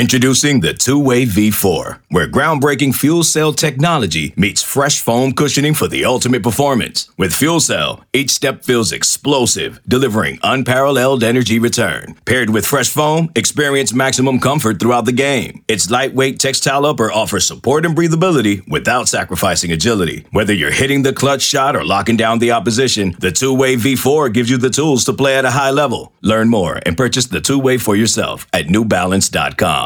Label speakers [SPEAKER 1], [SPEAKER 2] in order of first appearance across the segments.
[SPEAKER 1] Introducing the Two-Way V4, where groundbreaking fuel cell technology meets fresh foam cushioning for the ultimate performance. With fuel cell, each step feels explosive, delivering unparalleled energy return. Paired with fresh foam, experience maximum comfort throughout the game. Its lightweight textile upper offers support and breathability without sacrificing agility. Whether you're hitting the clutch shot or locking down the opposition, the Two-Way V4 gives you the tools to play at a high level. Learn more and purchase the Two-Way for yourself at newbalance.com.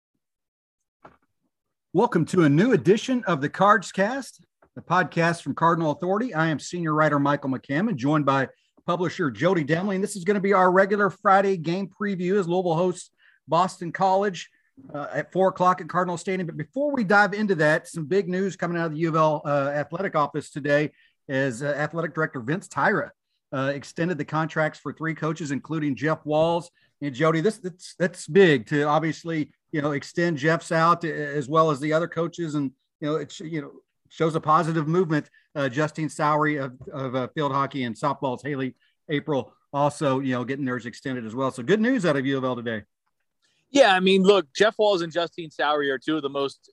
[SPEAKER 2] Welcome to a new edition of the Cards Cast, the podcast from Cardinal Authority. I am senior writer Michael McCammon, joined by publisher Jody Demling. This is going to be our regular Friday game preview as Louisville hosts Boston College at 4 o'clock at Cardinal Stadium. But before we dive into that, some big news coming out of the U of L athletic office today as athletic director Vince Tyra extended the contracts for 3 coaches, including Jeff Walz. And Jody, that's big to obviously, extend Jeff's out as well as the other coaches. And, it shows a positive movement. Justine Sowery of field hockey and softball's Haley April also, getting theirs extended as well. So good news out of U of L today.
[SPEAKER 3] Yeah. I mean, look, Jeff Walz and Justine Sowery are 2 of the most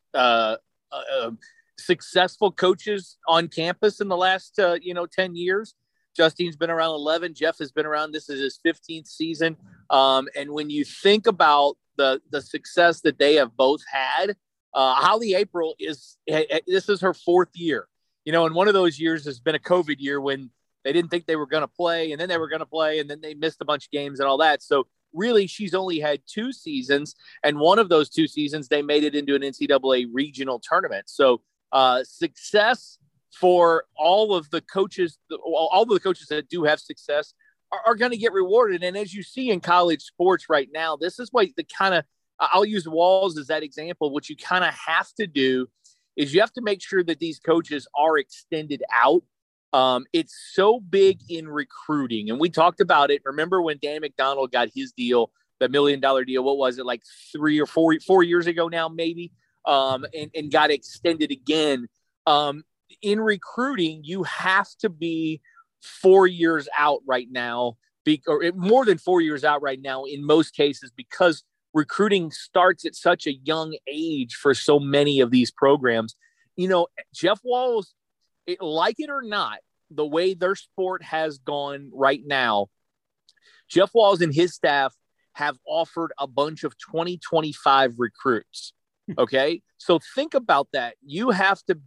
[SPEAKER 3] successful coaches on campus in the last, 10 years. Justine's been around 11. Jeff has been around. This is his 15th season. And when you think about the success that they have both had, Holly April this is her 4th year, and one of those years has been a COVID year when they didn't think they were going to play, and then they were going to play, and then they missed a bunch of games and all that. So really she's only had 2 seasons, and one of those 2 seasons, they made it into an NCAA regional tournament. So success for all of the coaches that do have success are going to get rewarded. And as you see in college sports right now, this is what I'll use Walz as that example. What you kind of have to do is you have to make sure that these coaches are extended out. It's so big in recruiting. And we talked about it. Remember when Dan McDonald got his deal, the $1 million deal, what was it, like 3 or 4 years ago now, maybe, and got extended again. In recruiting, you have to be 4 years out right now, or more than 4 years out right now in most cases, because recruiting starts at such a young age for so many of these programs. Jeff Walz, like it or not, the way their sport has gone right now, Jeff Walz and his staff have offered a bunch of 2025 recruits. Okay. So think about that. You have to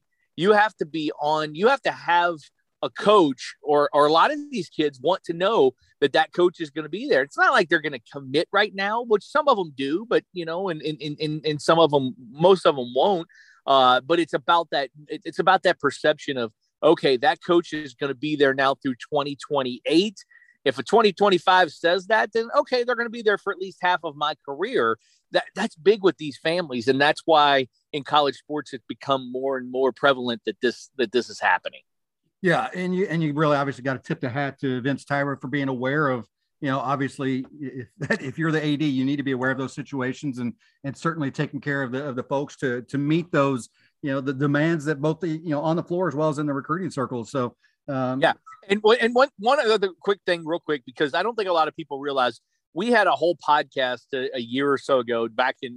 [SPEAKER 3] have a coach, or a lot of these kids want to know that coach is going to be there. It's not like they're going to commit right now, which some of them do, but and some of them, most of them won't. But it's about that. It's about that perception of, okay, that coach is going to be there now through 2028. If a 2025 says that, then okay, they're going to be there for at least half of my career. That's big with these families, and that's why in college sports it's become more and more prevalent that this is happening.
[SPEAKER 2] Yeah, and you really obviously got to tip the hat to Vince Tyra for being aware of, obviously if you're the AD, you need to be aware of those situations and certainly taking care of the folks to meet those, the demands that both on the floor as well as in the recruiting circles. So
[SPEAKER 3] yeah, and one other quick thing, real quick, because I don't think a lot of people realize we had a whole podcast a year or so ago, back in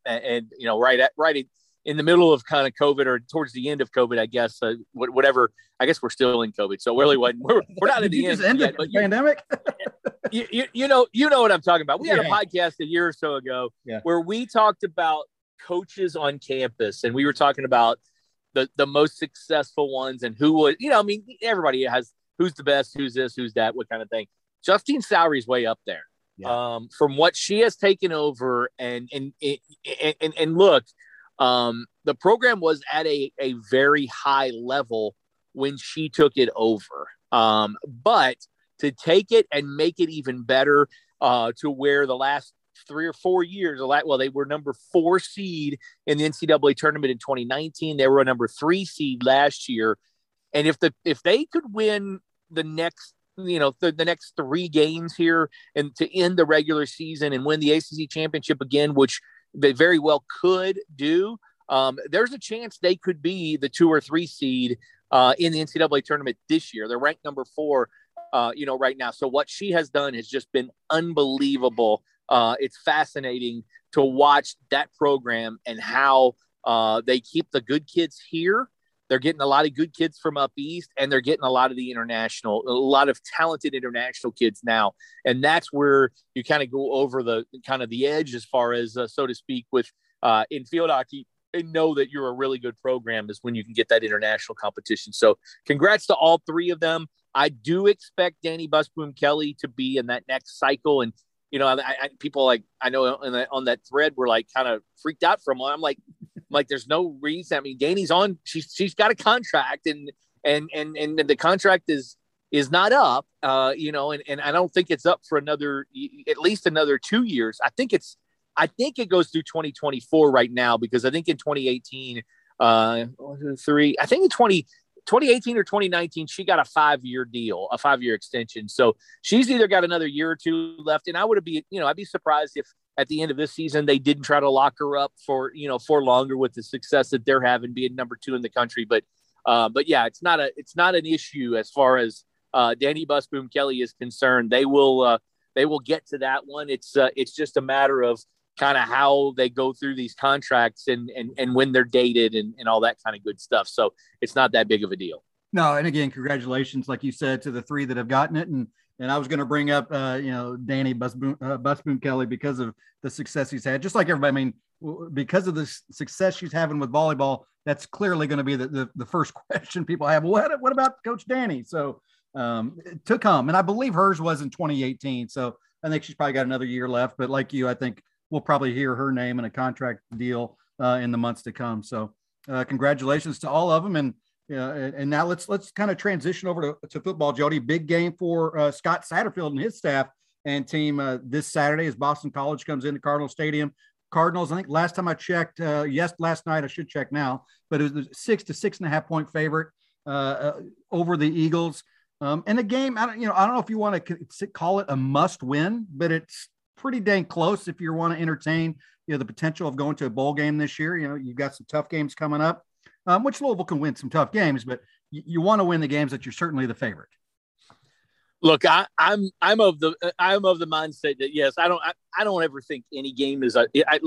[SPEAKER 3] right in the middle of kind of COVID, or towards the end of COVID, I guess, whatever. I guess we're still in COVID, so really we're not at the end yet. But
[SPEAKER 2] pandemic.
[SPEAKER 3] you know what I'm talking about. We had a podcast a year or so ago where we talked about coaches on campus, and we were talking about the most successful ones and who would, everybody has who's the best, who's this, who's that, what kind of thing. Justine Sowery's way up there. Yeah. From what she has taken over, and look. The program was at a very high level when she took it over. But to take it and make it even better, to where the last 3 or 4 years, they were number 4 seed in the NCAA tournament in 2019. They were a number 3 seed last year. And if they could win the next, the next 3 games here and to end the regular season and win the ACC championship again, which they very well could do, there's a chance they could be the 2 or 3 seed in the NCAA tournament this year. They're ranked number 4, right now. So what she has done has just been unbelievable. It's fascinating to watch that program and how they keep the good kids here. They're getting a lot of good kids from up east, and they're getting a lot of a lot of talented international kids now. And that's where you kind of go over the edge as far as, so to speak, with in field hockey, and know that you're a really good program is when you can get that international competition. So congrats to all three of them. I do expect Danny Busboom Kelly to be in that next cycle. And, people I know on that thread were like kind of freaked out from him. I'm like, there's no reason. I mean, Danny's on, she's got a contract and the contract is not up, and I don't think it's up for at least another 2 years. I think it goes through 2024 right now, because I think in 2018, I think in 2018 or 2019, she got a 5-year deal, a 5-year extension. So she's either got another year or two left. And I'd be surprised if at the end of this season, they didn't try to lock her up for longer with the success that they're having, being number 2 in the country. But yeah, it's not an issue as far as Danny Busboom Kelly is concerned. They will get to that one. It's just a matter of kind of how they go through these contracts and when they're dated and all that kind of good stuff. So it's not that big of a deal.
[SPEAKER 2] No. And again, congratulations, like you said, to the 3 that have gotten it. And I was going to bring up, Danny Busboom Kelly, because of the success he's had, just like everybody. I mean, because of the success she's having with volleyball, that's clearly going to be the first question people have. What about Coach Danny? So to come, and I believe hers was in 2018. So I think she's probably got another year left. But like you, I think we'll probably hear her name in a contract deal in the months to come. So congratulations to all of them. And now let's kind of transition over to football, Jody. Big game for Scott Satterfield and his staff and team this Saturday as Boston College comes into Cardinal Stadium. Cardinals, I think last time I checked, last night, I should check now, but it was a 6 to 6.5 point favorite over the Eagles. And the game, I don't know if you want to call it a must win, but it's pretty dang close if you want to entertain, the potential of going to a bowl game this year. You've got some tough games coming up, which Louisville can win some tough games, but you want to win the games that you're certainly the favorite.
[SPEAKER 3] Look, I'm of the mindset that yes, I don't ever think any game is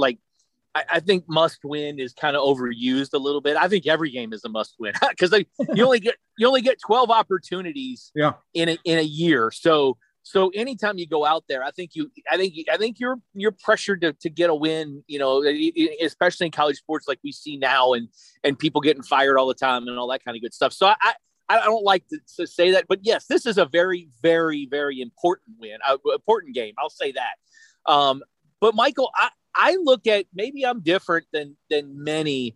[SPEAKER 3] I think must win is kind of overused a little bit. I think every game is a must win because you only get 12 opportunities in a year. So anytime you go out there, I think you're pressured to get a win, especially in college sports like we see now and people getting fired all the time and all that kind of good stuff. So I don't like to say that, but yes, this is a very, very, very important important game. I'll say that. But Michael, I look at, maybe I'm different than many.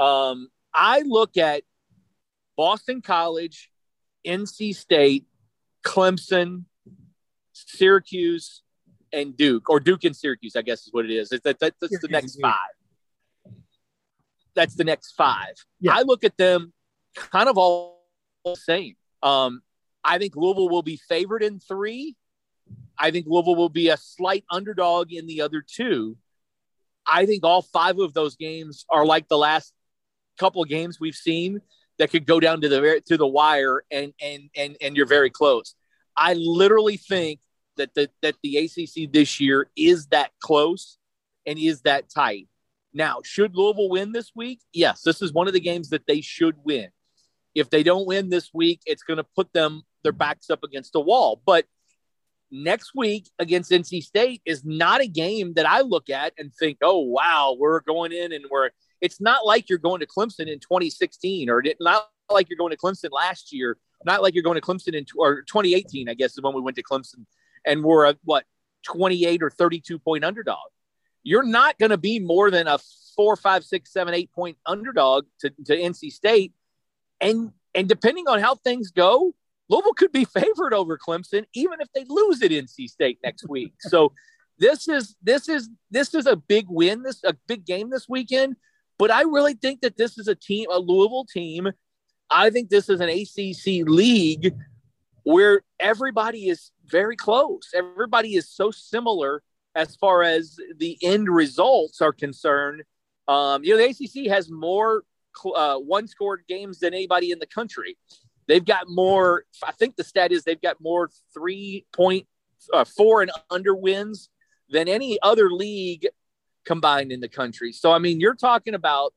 [SPEAKER 3] I look at Boston College, NC State, Clemson, Syracuse, and Duke, or Duke and Syracuse, I guess is what it is. That's the next 5. That's the next 5. Yeah. I look at them kind of all the same. I think Louisville will be favored in 3. I think Louisville will be a slight underdog in the other 2. I think all 5 of those games are like the last couple of games we've seen that could go down to the wire and you're very close. I literally think that the ACC this year is that close and is that tight. Now, should Louisville win this week? Yes, this is one of the games that they should win. If they don't win this week, it's going to put their backs up against the wall. But next week against NC State is not a game that I look at and think, oh, wow, we're going in and it's not like you're going to Clemson in 2016 or not like you're going to Clemson last year, not like you're going to Clemson or 2018, I guess is when we went to Clemson and we're a 28 or 32 point underdog. You're not going to be more than a 4, 5, 6, 7, 8 point underdog to NC State. And depending on how things go, Louisville could be favored over Clemson, even if they lose at NC State next week. So this is a big win, a big game this weekend. But I really think that this is a Louisville team. I think this is an ACC league where everybody is very close. Everybody is so similar as far as the end results are concerned. The ACC has more one-scored games than anybody in the country. They've got more, I think the stat is they've got more 3.4 and under wins than any other league combined in the country. So, I mean, you're talking about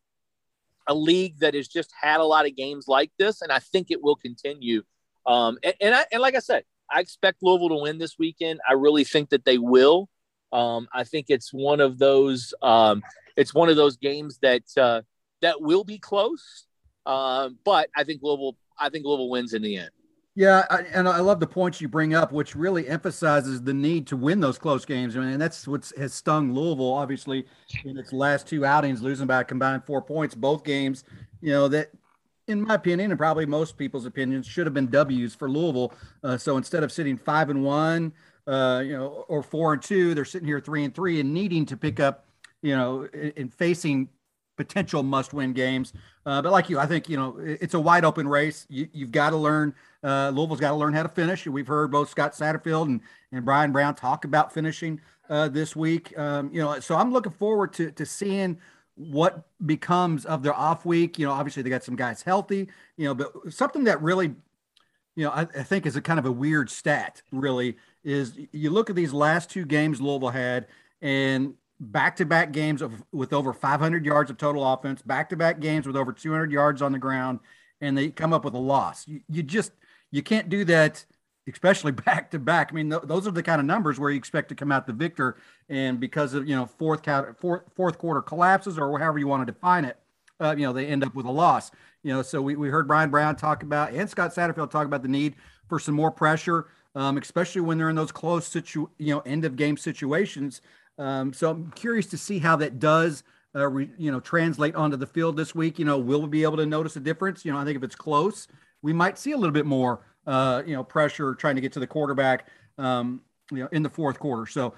[SPEAKER 3] a league that has just had a lot of games like this, and I think it will continue. And like I said, I expect Louisville to win this weekend. I really think that they will. I think it's one of those. It's one of those games that will be close. But I think Louisville wins in the end.
[SPEAKER 2] Yeah, and I love the points you bring up, which really emphasizes the need to win those close games. I mean, and that's what has stung Louisville, obviously, in its last two outings, losing by a combined 4 points, both games, that, in my opinion, and probably most people's opinions, should have been W's for Louisville. So instead of sitting 5-1, or 4-2, they're sitting here 3-3 and needing to pick up, and facing potential must-win games. But like you, I think, it's a wide open race. You've got to learn. Louisville's got to learn how to finish. We've heard both Scott Satterfield and Brian Brown talk about finishing this week. So I'm looking forward to seeing what becomes of their off week. Obviously they got some guys healthy, but something that really, I think is a kind of a weird stat really is you look at these last two games Louisville had, and back-to-back games with over 500 yards of total offense, back-to-back games with over 200 yards on the ground, and they come up with a loss. You can't do that, especially back-to-back. I mean, those are the kind of numbers where you expect to come out the victor, and because of fourth quarter collapses or however you want to define it, they end up with a loss. So we heard Brian Brown talk about, and Scott Satterfield talk about the need for some more pressure, especially when they're in those close end of game situations. So I'm curious to see how that does, translate onto the field this week. Will we be able to notice a difference? I think if it's close, we might see a little bit more, pressure trying to get to the quarterback, in the fourth quarter. So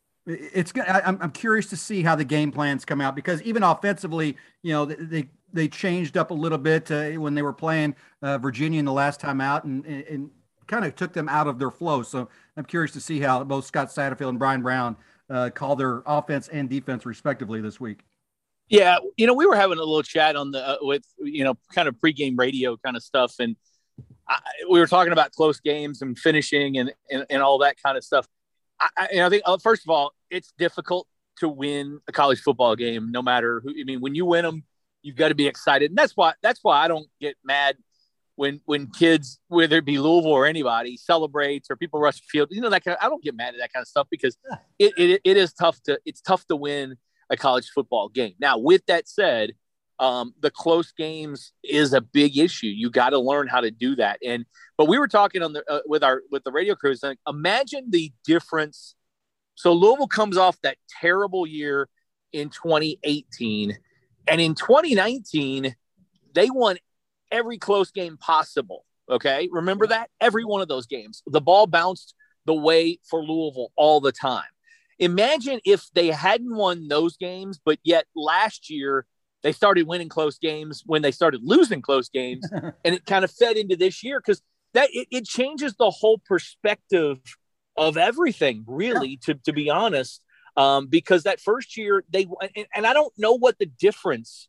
[SPEAKER 2] I'm curious to see how the game plans come out, because even offensively, they changed up a little bit when they were playing Virginia in the last time out, and kind of took them out of their flow. So I'm curious to see how both Scott Satterfield and Brian Brown call their offense and defense respectively this week.
[SPEAKER 3] Yeah. We were having a little chat on with kind of pregame radio kind of stuff. And we were talking about close games and finishing and all that kind of stuff. I think, first of all, it's difficult to win a college football game, no matter who. I mean, when you win them, you've got to be excited. And that's why I don't get mad when kids, whether it be Louisville or anybody, celebrates or people rush the field, I don't get mad at that kind of stuff, because it's tough to win a college football game. Now, with that said, the close games is a big issue. You got to learn how to do that. But we were talking on with the radio crews, like, imagine the difference. So Louisville comes off that terrible year in 2018, and in 2019, they won every close game possible. Okay. Remember that? Every one of those games, the ball bounced the way for Louisville all the time. Imagine if they hadn't won those games, but yet last year they started winning close games when they started losing close games, and it kind of fed into this year, because it changes the whole perspective of everything, really, to be honest, because that first year and I don't know what the difference.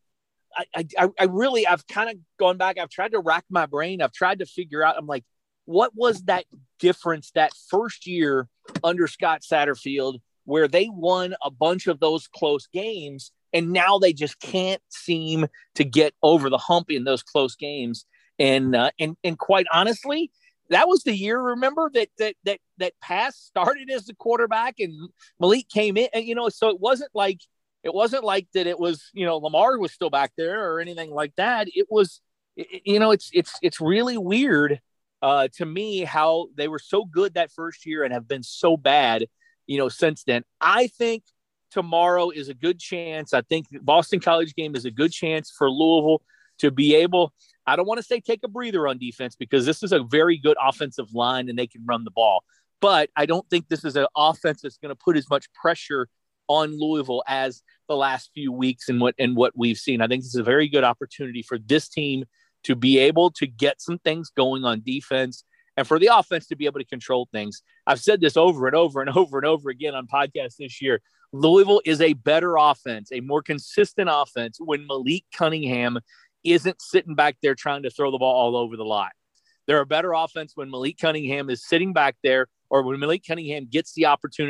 [SPEAKER 3] I've kind of gone back. I've tried to rack my brain. I've tried to figure out, I'm like, what was that difference that first year under Scott Satterfield, where they won a bunch of those close games, and now they just can't seem to get over the hump in those close games. And quite honestly, that was the year, remember, that Pass started as the quarterback and Malik came in, and, so it wasn't like that it was, Lamar was still back there or anything like that. It was, it's really weird to me how they were so good that first year and have been so bad, since then. I think tomorrow is a good chance. I think the Boston College game is a good chance for Louisville to be able, I don't want to say take a breather on defense, because this is a very good offensive line and they can run the ball. But I don't think this is an offense that's going to put as much pressure on Louisville as the last few weeks and what we've seen. I think this is a very good opportunity for this team to be able to get some things going on defense, and for the offense to be able to control things. I've said this over and over and over and over again on podcasts this year. Louisville is a better offense, a more consistent offense, when Malik Cunningham isn't sitting back there trying to throw the ball all over the lot. They're a better offense when Malik Cunningham is sitting back there, or when Malik Cunningham gets the opportunity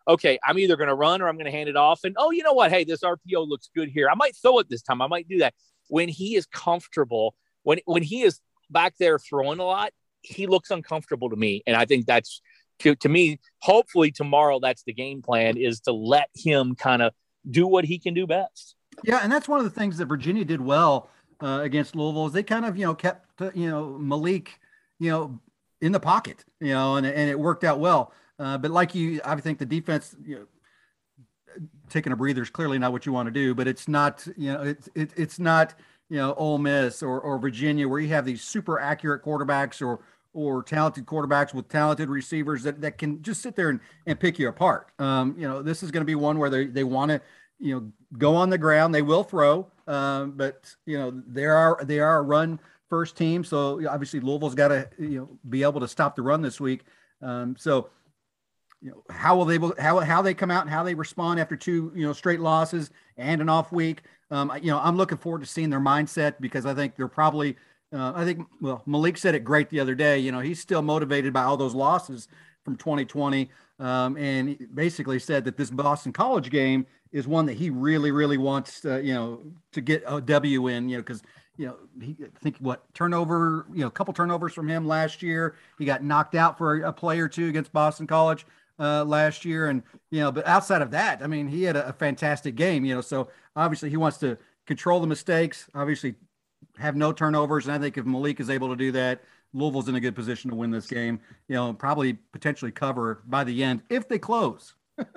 [SPEAKER 3] okay, I'm either going to run or I'm going to hand it off. And, oh, you know what? Hey, this RPO looks good here. I might throw it this time. I might do that. When he is comfortable, when he is back there throwing a lot, he looks uncomfortable to me. And I think that's, to me, hopefully tomorrow, that's the game plan, is to let him kind of do what he can do best.
[SPEAKER 2] Yeah, and that's one of the things that Virginia did well against Louisville, is they kind of, kept, Malik, in the pocket, and it worked out well. But like I think the defense, taking a breather is clearly not what you want to do, but it's not, it's not, Ole Miss or Virginia, where you have these super accurate quarterbacks or talented quarterbacks with talented receivers that can just sit there and pick you apart. This is going to be one where they want to, go on the ground. They will throw, but they are a run first team. So obviously Louisville's got to, be able to stop the run this week. So how they come out and how they respond after two, straight losses and an off week. I'm looking forward to seeing their mindset, because I think they're probably, Malik said it great the other day. He's still motivated by all those losses from 2020. And he basically said that this Boston College game is one that he really, really wants to get a W in, because, turnover, a couple turnovers from him last year. He got knocked out for a play or two against Boston College last year. And, but outside of that, I mean, he had a fantastic game, so obviously he wants to control the mistakes, obviously have no turnovers. And I think if Malik is able to do that, Louisville's in a good position to win this game, probably potentially cover by the end if they close.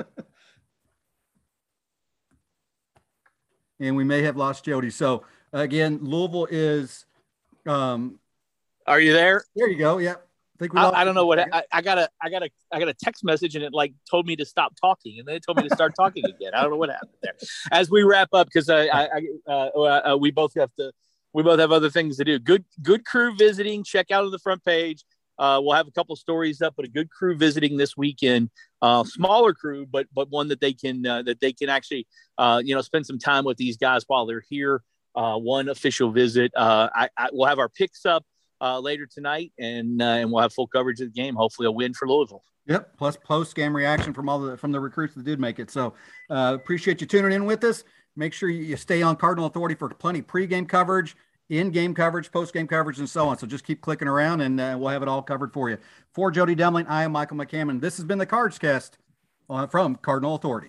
[SPEAKER 2] And we may have lost Jody. So again, Louisville is.
[SPEAKER 3] Are you there?
[SPEAKER 2] There you go. Yep.
[SPEAKER 3] I don't know what I got a text message, and it told me to stop talking, and then it told me to start talking again. I don't know what happened there. As we wrap up, because we both have other things to do. Good crew visiting. Check out on the front page. We'll have a couple stories up, but a good crew visiting this weekend. Smaller crew, but one that they can actually spend some time with these guys while they're here. One official visit. We'll have our picks up later tonight, and we'll have full coverage of the game. Hopefully, a win for Louisville.
[SPEAKER 2] Yep. Plus post-game reaction from the recruits that did make it. So appreciate you tuning in with us. Make sure you stay on Cardinal Authority for plenty of pregame coverage, in-game coverage, post-game coverage, and so on. So just keep clicking around, and we'll have it all covered for you. For Jody Demling, I am Michael McCammon. This has been the Cards Cast from Cardinal Authority.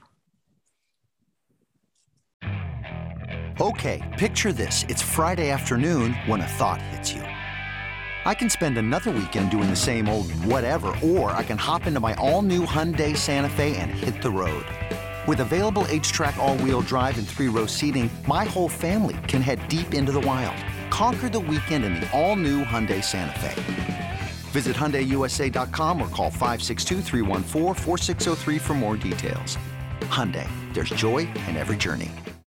[SPEAKER 4] Okay, picture this. It's Friday afternoon when a thought hits you. I can spend another weekend doing the same old whatever, or I can hop into my all-new Hyundai Santa Fe and hit the road. With available H-Track all-wheel drive and 3-row seating, my whole family can head deep into the wild. Conquer the weekend in the all-new Hyundai Santa Fe. Visit HyundaiUSA.com or call 562-314-4603 for more details. Hyundai, there's joy in every journey.